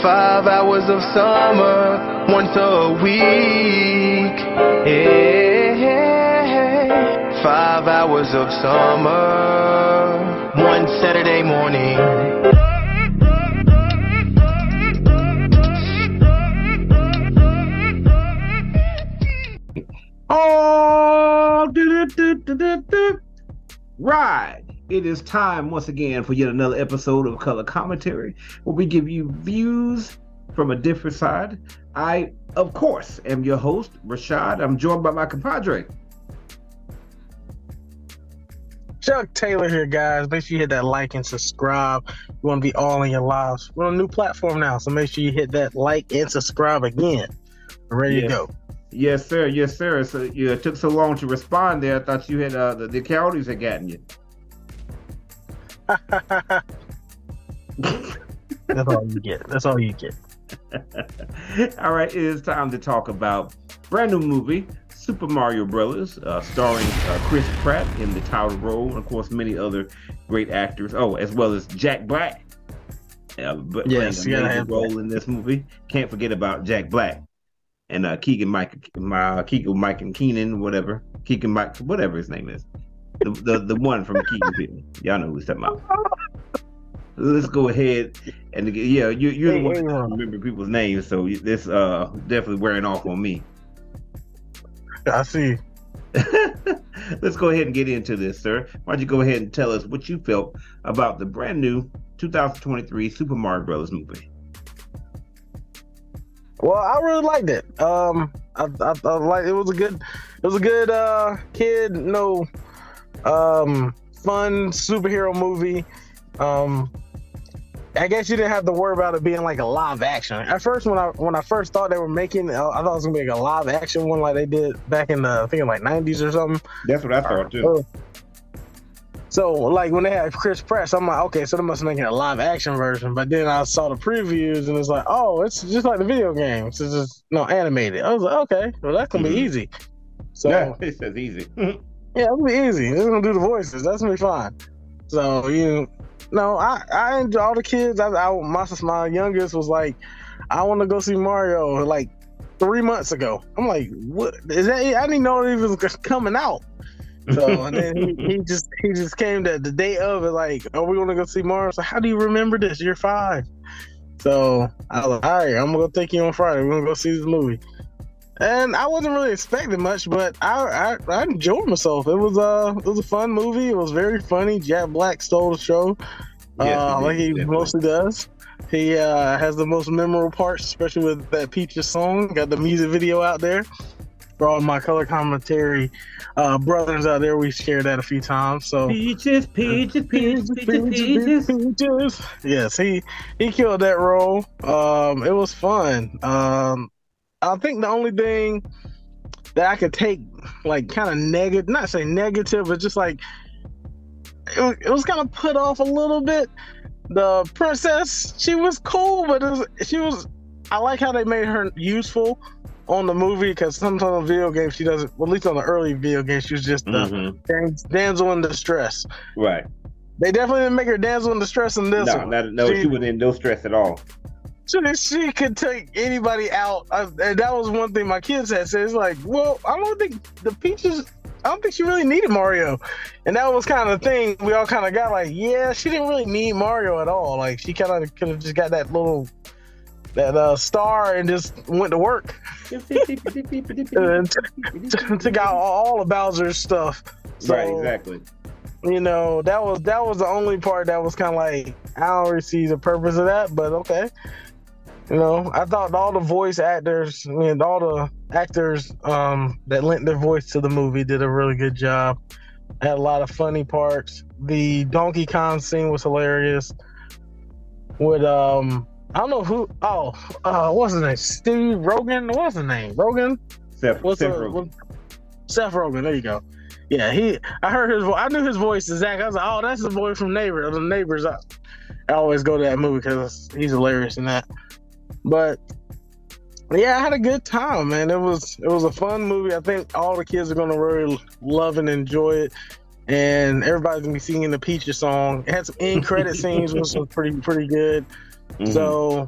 5 hours of summer once a week. Hey, 5 hours of summer one Saturday morning. Oh, right. It is time once again for yet another episode of Color Commentary, where we give you views from a different side. I, of course, am your host, Rashad. I'm joined by my compadre, Chuck Taylor here, guys. Make sure you hit that like and subscribe. We want to be all in your lives. We're on a new platform now, so make sure you hit that like and subscribe again. We're ready to go. Yes, sir. Yes, sir. So it took so long to respond there. I thought you had the coyotes had gotten you. That's all you get. That's all you get. All right, it is time to talk about brand new movie, Super Mario Brothers, starring Chris Pratt in the title role, and of course many other great actors. Oh, as well as Jack Black, playing a major role in this movie. Can't forget about Jack Black and Keegan Mike and Keenan, whatever his name is. The one from Keaton. Y'all know who he's talking about. Let's go ahead and you're the one who remember people's names, so this definitely wearing off on me. I see. Let's go ahead and get into this, sir. Why don't you go ahead and tell us what you felt about the brand new 2023 Super Mario Brothers movie? Well, I really liked it. I like it was a good kid, fun superhero movie. I guess you didn't have to worry about it being like a live action. At first, when I first thought they were making it, I thought it was gonna be like a live action one like they did back in the, I think in like 90s or something. That's what I thought too. So like when they had Chris Pratt, so I'm like, okay, so they must be making a live action version. But then I saw the previews and it's like, oh, it's just like the video game. It's just animated. I was like, okay, well that's gonna be easy. So yeah, it says easy. Yeah, it'll be easy. It's gonna do the voices. That's gonna be fine. So I enjoy all the kids. My youngest was like, I want to go see Mario like 3 months ago. I'm like, what is that? I didn't even know it was coming out. So and then he just came the day of it like, oh, we want to go see Mario. So how do you remember this? You're 5. So I was like, all right, I'm gonna go take you on Friday. We're gonna go see this movie. And I wasn't really expecting much, but I enjoyed myself. It was a fun movie. It was very funny. Jack Black stole the show, like he mostly does. He has the most memorable parts, especially with that Peaches song. Got the music video out there. For all my color commentary brothers out there, we shared that a few times. So Peaches. Yes, he killed that role. It was fun. I think the only thing that I could take, like, kind of negative, not say negative, but just like, it was kind of put off a little bit. The princess, she was cool, but I like how they made her useful on the movie, because sometimes on video games, she doesn't, well, at least on the early video games, she was just the damsel in distress. Right. They definitely didn't make her damsel in distress in this one. No, she was in no stress at all. She could take anybody out. And that was one thing my kids had said. It's like, well, I don't think she really needed Mario. And that was kind of the thing we all kind of got like, yeah, she didn't really need Mario at all. Like, she kind of could have just got that star and just went to work. And took out all of Bowser's stuff. So, right, exactly. That was the only part that was kind of like, I don't really see the purpose of that, but okay. I thought all the voice actors and all the actors that lent their voice to the movie did a really good job. Had a lot of funny parts. The Donkey Kong scene was hilarious. With I don't know who. What's his name? Steve Rogen. What's his name? Rogen. Seth Rogen. Seth Rogen. There you go. Yeah, I heard his voice. I knew his voice exactly. I was like, oh, that's the boy from Neighbors. The Neighbors. I always go to that movie because he's hilarious in that. But yeah, I had a good time, man. It was a fun movie. I think all the kids are gonna really love and enjoy it. And everybody's gonna be singing the Peaches song. It had some end credit scenes, which was pretty good. Mhm. So,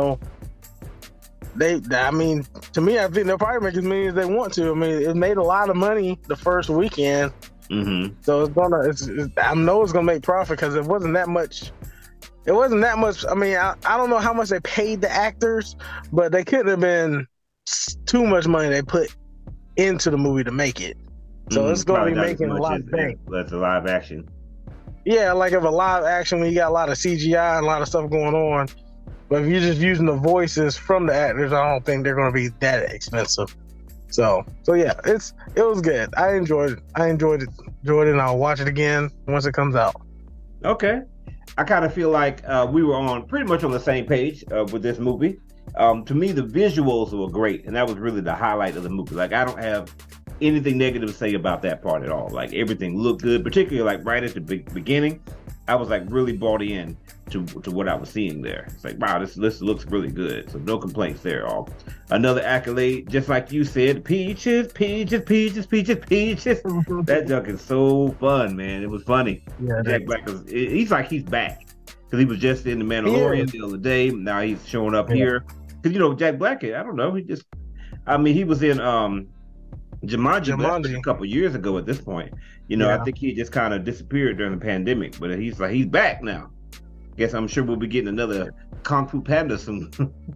I mean, to me, I think they'll probably make as many as they want to. I mean, it made a lot of money the first weekend, so I know it's gonna make profit because it wasn't that much. It wasn't that much. I mean, I don't know how much they paid the actors, but they couldn't have been too much money they put into the movie to make it. So it's going to be making a lot of bank. That's a live action. Yeah, like if a live action when you got a lot of CGI and a lot of stuff going on. But if you're just using the voices from the actors, I don't think they're going to be that expensive. So yeah, it was good. I enjoyed it. And I'll watch it again once it comes out. Okay. I kind of feel like we were pretty much on the same page with this movie. To me, the visuals were great, and that was really the highlight of the movie. Like, I don't have anything negative to say about that part at all. Like, everything looked good, particularly like right at the beginning. I was like really bought in to what I was seeing there. It's like, wow, this looks really good. So no complaints there at all. Another accolade, just like you said, peaches. That junk is so fun, man. It was funny. Yeah, Jack Black he's back because he was just in The Mandalorian the other day. Now he's showing up here because Jack Black. I don't know. He was in Jumanji a couple years ago. At this point, I think he just kind of disappeared during the pandemic. But he's back now. Guess I'm sure we'll be getting another Kung Fu Panda soon.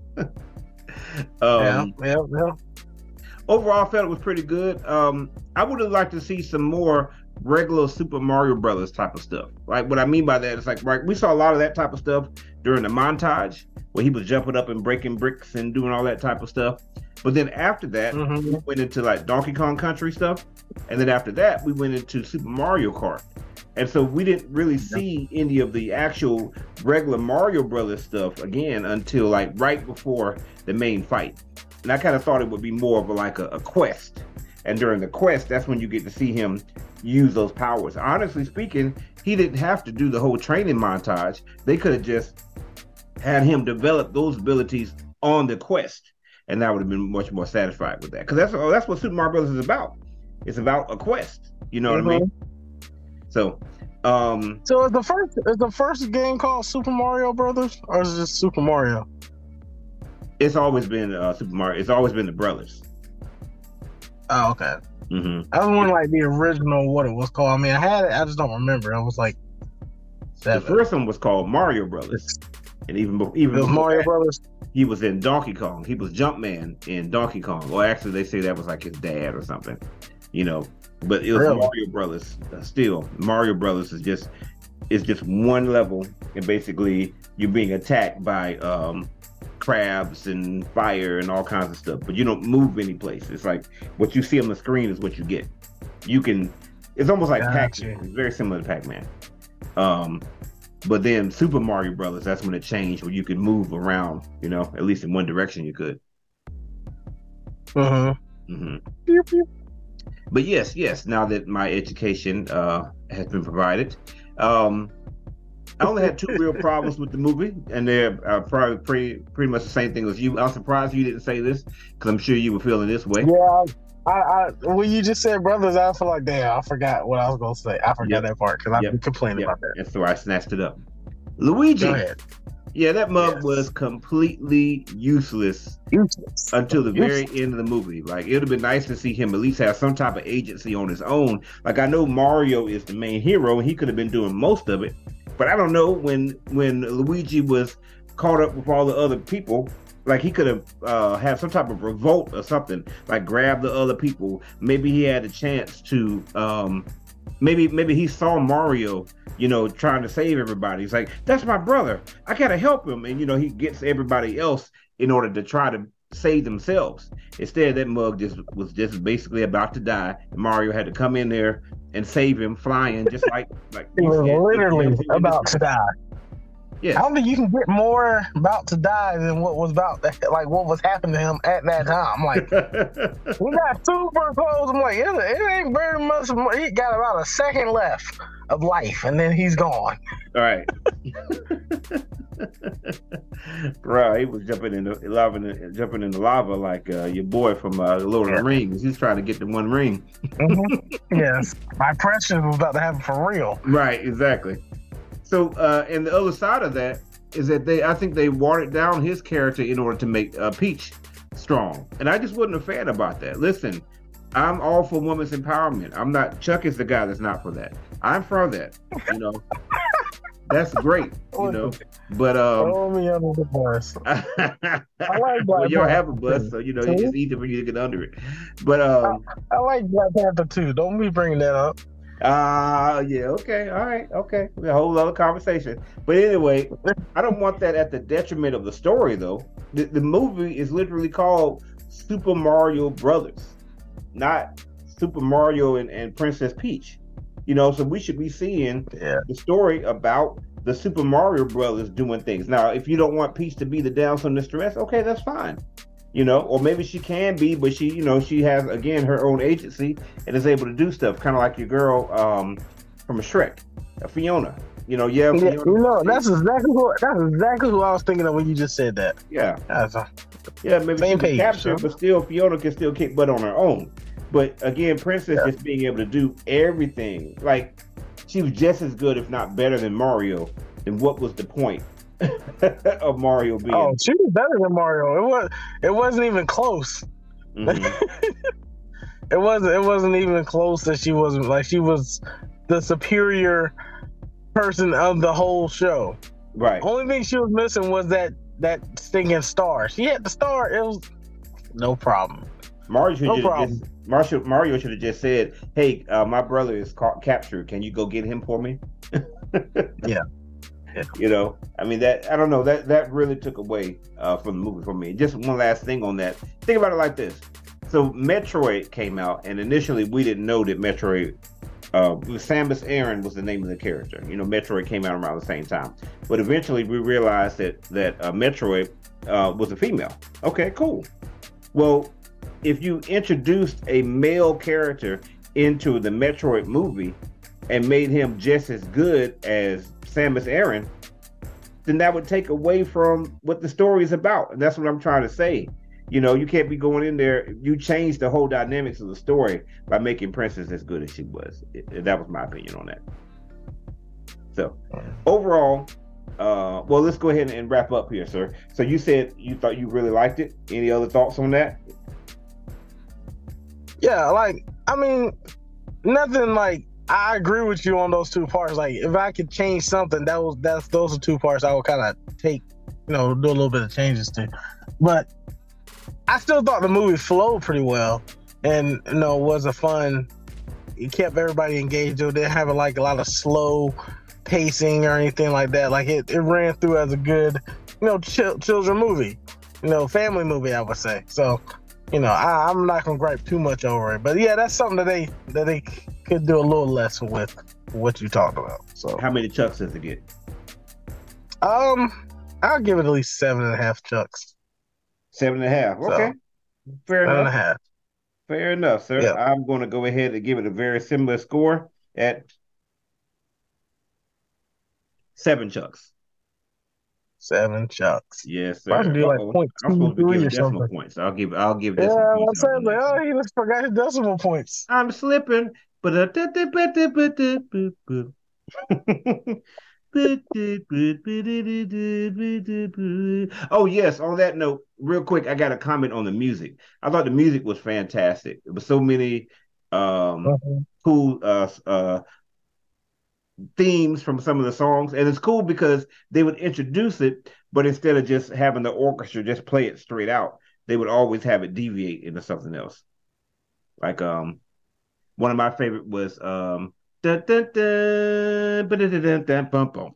Yeah. Overall, I felt it was pretty good. I would have liked to see some more regular Super Mario Brothers type of stuff. Like, what I mean by that is like, right, we saw a lot of that type of stuff during the montage where he was jumping up and breaking bricks and doing all that type of stuff. But then after that, we went into like Donkey Kong Country stuff. And then after that, we went into Super Mario Kart. And so we didn't really see any of the actual regular Mario Brothers stuff again until like right before the main fight. And I kind of thought it would be more of a quest. And during the quest, that's when you get to see him use those powers. Honestly speaking, he didn't have to do the whole training montage. They could have just had him develop those abilities on the quest. And I would have been much more satisfied with that. Because that's what Super Mario Brothers is about. It's about a quest. You know what I mean? So is the first game called Super Mario Brothers, or is it just Super Mario? It's always been Super Mario. It's always been the brothers. Oh, okay. I was wondering like the original what it was called. I mean, I had it. I just don't remember. I was like 7. The first one was called Mario Brothers, and even it was Mario Brothers. He was in Donkey Kong. He was Jumpman in Donkey Kong. Or actually, they say that was like his dad or something. But it was Mario Brothers. Still, Mario Brothers is just one level, and basically you're being attacked by crabs and fire and all kinds of stuff. But you don't move any place. It's like what you see on the screen is what you get. It's almost like Pac-Man. It's very similar to Pac-Man. But then Super Mario Brothers, that's when it changed, where you could move around. At least in one direction you could. But yes. Now that my education has been provided, I only had 2 real problems with the movie, and they're probably pretty much the same thing as you. I'm surprised you didn't say this because I'm sure you were feeling this way. Yeah, I when you just said brothers, I feel like damn, I forgot what I was gonna say. I forgot that part because I've been complaining about that. And so I snatched it up. Luigi. Go ahead. Yeah, that mug was completely useless until the very end of the movie. Like, it would have been nice to see him at least have some type of agency on his own. Like, I know Mario is the main hero, and he could have been doing most of it. But I don't know, when Luigi was caught up with all the other people, like, he could have had some type of revolt or something, like grab the other people. Maybe he had a chance to, maybe he saw Mario, trying to save everybody. He's like, that's my brother. I gotta help him. And, he gets everybody else in order to try to save themselves. Instead, that mug was basically about to die. And Mario had to come in there and save him, flying just like he was literally about to die. Yeah, I don't think you can get more about to die than what was what was happening to him at that time. Like, we got super close. I'm like, it ain't very much. He got about a second left of life, and then he's gone. All right. Bro, he was jumping in the lava like your boy from Lord of the Rings. He's trying to get the one ring. Yes, my precious was about to happen for real. Right, exactly. So, and the other side of that, is that I think they watered down his character in order to make Peach strong, and I just wasn't a fan about that. Listen, I'm all for women's empowerment. I'm not. Chuck is the guy that's not for that. I'm for that. You know, that's great. You know, but throw me under the bus. I like Black well, y'all have a Panther bus, too. so you know you just eat it when you get under it. But I like Black Panther too. Don't be bringing that up. yeah, okay, all right, okay. A whole other conversation. But anyway, I don't want that at the detriment of the story, though. The movie is literally called Super Mario Brothers, not Super Mario and Princess Peach. You know, so we should be seeing the story about the Super Mario Brothers doing things. Now, if you don't want Peach to be the damsel in distress, okay, that's fine. You know, or maybe she can be, but she, you know, she has again her own agency and is able to do stuff, kind of like your girl from Shrek, Fiona. You know, Fiona. You know, that's exactly who I was thinking of when you just said that. Yeah, maybe same she page, captured, but still Fiona can still kick butt on her own. But again, Princess just being able to do everything, like she was just as good, if not better, than Mario. And what was the point of Mario being? Oh, she was better than Mario. It wasn't even close. Mm-hmm. It wasn't even close that she was the superior person of the whole show. Right. Only thing she was missing was that stinging star. She had the star. It was no problem. Mario should have just said, "Hey, my brother is captured. Can you go get him for me?" Yeah. You know, I mean, that I don't know, that really took away from the movie for me. Just one last thing on that. Think about it like this. So Metroid came out, and initially we didn't know that Metroid, Samus Aran was the name of the character. You know, Metroid came out around the same time, but eventually we realized that Metroid was a female. Okay, cool. Well, if you introduced a male character into the Metroid movie and made him just as good as Samus Aran, then that would take away from what the story is about. And that's what I'm trying to say. You know, you can't be going in there. You change the whole dynamics of the story by making Princess as good as she was. That was my opinion on that. So overall, well, let's go ahead and wrap up here, sir. So you said you thought you really liked it. Any other thoughts on that? Yeah, I mean, nothing like. I agree with you on those two parts. Like, if I could change something, those are two parts I would kind of take, do a little bit of changes to. But I still thought the movie flowed pretty well, and was a fun. It kept everybody engaged. It didn't have a lot of slow pacing or anything like that. Like it ran through as a good, children movie, family movie, I would say. So, I'm not gonna gripe too much over it. But yeah, that's something that they could do a little less with what you talked about. So how many chucks does it get? I'll give it at least 7.5 chucks. 7.5. Okay. So, fair enough. 7.5. Fair enough, sir. Yep. I'm going to go ahead and give it a very similar score at 7 chucks. 7 chucks. Yes, sir. I can do like I'm supposed to be 0.23 giving or decimal something. points. I'll give this. Yeah, I'm saying, like, he just forgot his decimal points. I'm slipping. Oh yes, on that note, real quick, I got a comment on the music. I thought the music was fantastic. There was so many cool themes from some of the songs, and it's cool because they would introduce it, but instead of just having the orchestra just play it straight out, they would always have it deviate into something else. Like one of my favorite was dun, dun, dun, ba-da-da-dun, dun, bum, bum.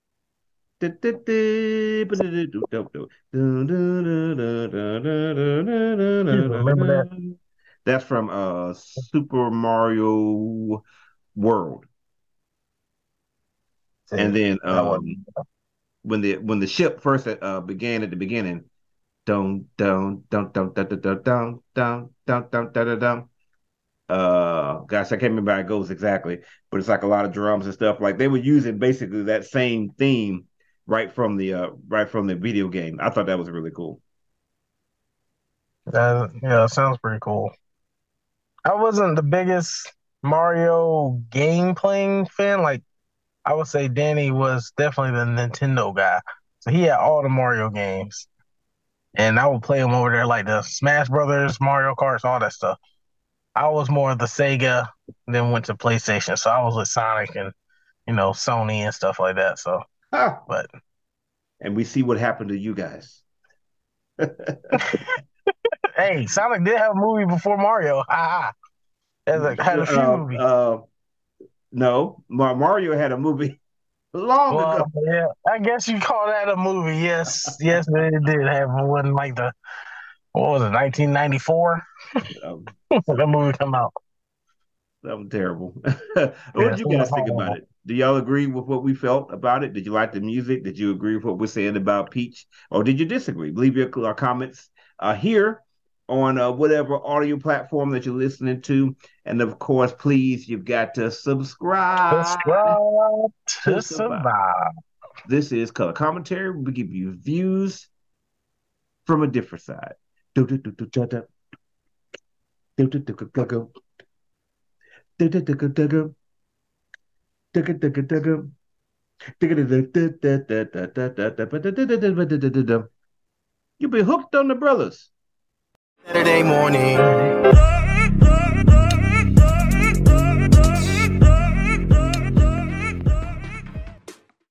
That's from Super Mario World. And then when the ship first began at the beginning, dun dun dun dun dun dun dun dun dun dun dun dun dun. Gosh, I can't remember how it goes exactly, but it's like a lot of drums and stuff. Like they were using basically that same theme right from the video game. I thought that was really cool. Yeah, sounds pretty cool. I wasn't the biggest Mario game playing fan. Like I would say Danny was definitely the Nintendo guy. So he had all the Mario games. And I would play them over there, like the Smash Brothers, Mario Karts, all that stuff. I was more of the Sega, then went to PlayStation. So I was with Sonic and, Sony and stuff like that. So, Ah, but and we see what happened to you guys. hey, Sonic did have a movie before Mario. Ha ha. Had a few movies. No, Mario had a movie long ago. Well, yeah, I guess you call that a movie. Yes, yes, it did have one like what was it, 1994? Um, That movie come out. that was terrible. What Yes, did you it was guys think about horrible. it? Do y'all agree with what we felt about it? Did you like the music? Did you agree with what we're saying about Peach, or did you disagree? Leave your comments here on whatever audio platform that you're listening to, and of course, please, you've got to subscribe Subscribe to to survive. survive. This is Color Commentary. We give you views from a different side. You'll be hooked on the brothers. Saturday morning.